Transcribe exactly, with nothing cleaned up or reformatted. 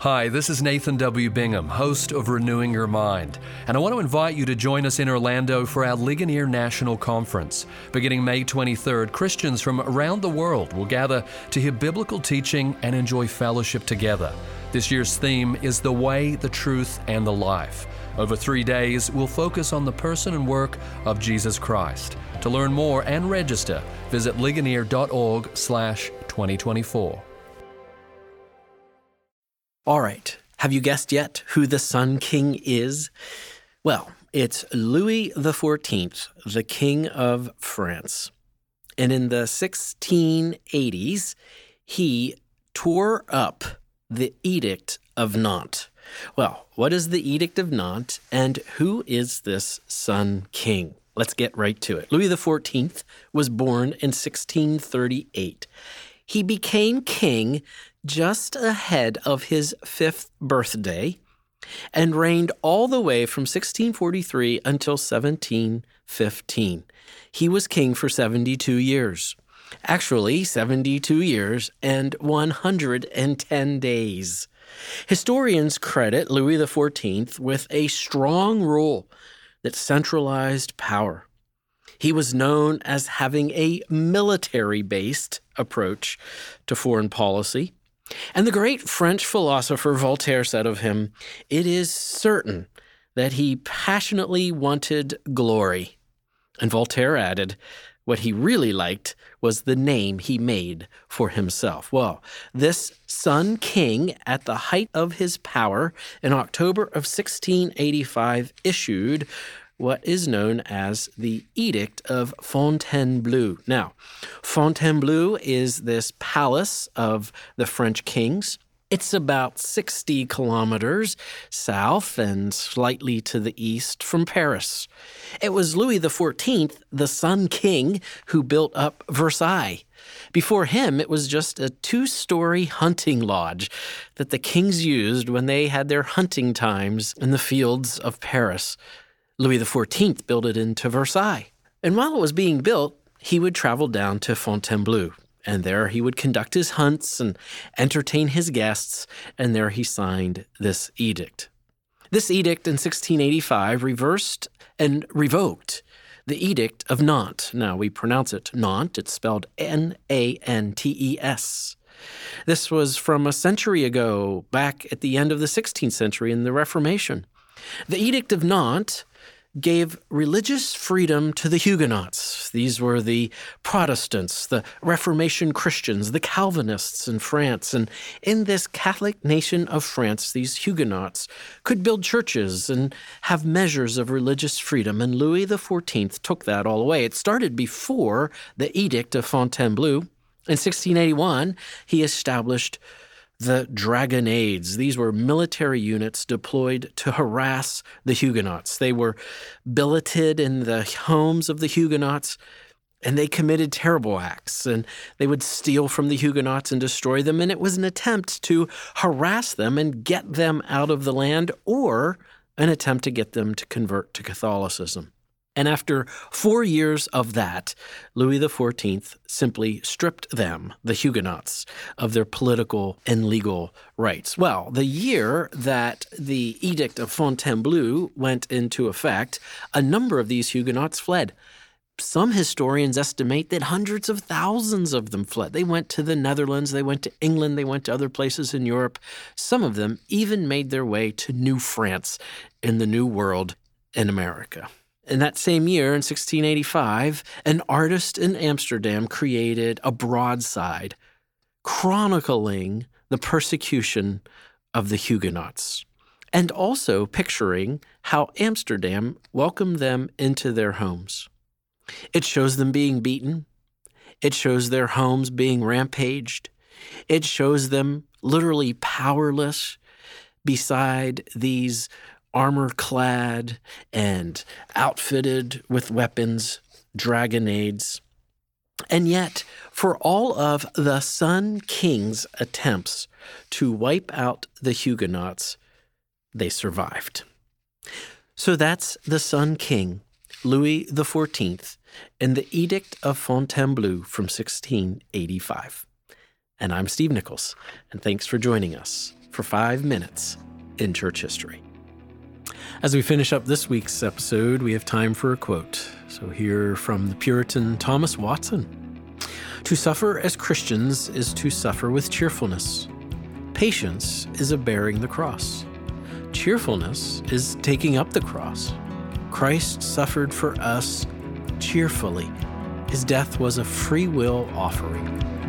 Hi, this is Nathan W. Bingham, host of Renewing Your Mind, and I want to invite you to join us in Orlando for our Ligonier National Conference. Beginning May twenty-third, Christians from around the world will gather to hear biblical teaching and enjoy fellowship together. This year's theme is The Way, the Truth, and the Life. Over three days, we'll focus on the person and work of Jesus Christ. To learn more and register, visit ligonier.org slash 2024. All right, have you guessed yet who the Sun King is? Well, it's Louis the fourteenth, the King of France. And in the sixteen eighties, he tore up the Edict of Nantes. Well, what is the Edict of Nantes, and who is this Sun King? Let's get right to it. Louis the fourteenth was born in sixteen thirty-eight. He became king just ahead of his fifth birthday and reigned all the way from sixteen forty-three until seventeen fifteen. He was king for seventy-two years. Actually, seventy-two years and one hundred ten days. Historians credit Louis the fourteenth with a strong rule that centralized power. He was known as having a military-based approach to foreign policy. And the great French philosopher Voltaire said of him, "It is certain that he passionately wanted glory." And Voltaire added, what he really liked was the name he made for himself. Well, this Sun King, at the height of his power in October of sixteen eighty-five, issued what is known as the Edict of Fontainebleau. Now, Fontainebleau is this palace of the French kings. It's about sixty kilometers south and slightly to the east from Paris. It was Louis the fourteenth, the Sun King, who built up Versailles. Before him, it was just a two-story hunting lodge that the kings used when they had their hunting times in the fields of Paris. Louis the fourteenth built it into Versailles. And while it was being built, he would travel down to Fontainebleau. And there he would conduct his hunts and entertain his guests, and there he signed this edict. This edict in sixteen eighty-five reversed and revoked the Edict of Nantes. Now, we pronounce it Nantes. It's spelled N A N T E S. This was from a century ago, back at the end of the sixteenth century in the Reformation. The Edict of Nantes gave religious freedom to the Huguenots. These were the Protestants, the Reformation Christians, the Calvinists in France. And in this Catholic nation of France, these Huguenots could build churches and have measures of religious freedom. And Louis the fourteenth took that all away. It started before the Edict of Fontainebleau. In sixteen eighty-one, he established the Dragonnades. These were military units deployed to harass the Huguenots. They were billeted in the homes of the Huguenots, and they committed terrible acts. And they would steal from the Huguenots and destroy them, and it was an attempt to harass them and get them out of the land, or an attempt to get them to convert to Catholicism. And after four years of that, Louis the fourteenth simply stripped them, the Huguenots, of their political and legal rights. Well, the year that the Edict of Fontainebleau went into effect, a number of these Huguenots fled. Some historians estimate that hundreds of thousands of them fled. They went to the Netherlands, they went to England, they went to other places in Europe. Some of them even made their way to New France in the New World in America. In that same year, in sixteen eighty-five, an artist in Amsterdam created a broadside chronicling the persecution of the Huguenots and also picturing how Amsterdam welcomed them into their homes. It shows them being beaten. It shows their homes being rampaged. It shows them literally powerless beside these armor-clad and outfitted with weapons, dragonnades. And yet, for all of the Sun King's attempts to wipe out the Huguenots, they survived. So that's the Sun King, Louis the fourteenth, and the Edict of Fontainebleau from sixteen eighty-five. And I'm Steve Nichols, and thanks for joining us for five minutes in church history. As we finish up this week's episode, we have time for a quote. So here from the Puritan Thomas Watson. To suffer as Christians is to suffer with cheerfulness. Patience is a bearing the cross. Cheerfulness is taking up the cross. Christ suffered for us cheerfully. His death was a free will offering.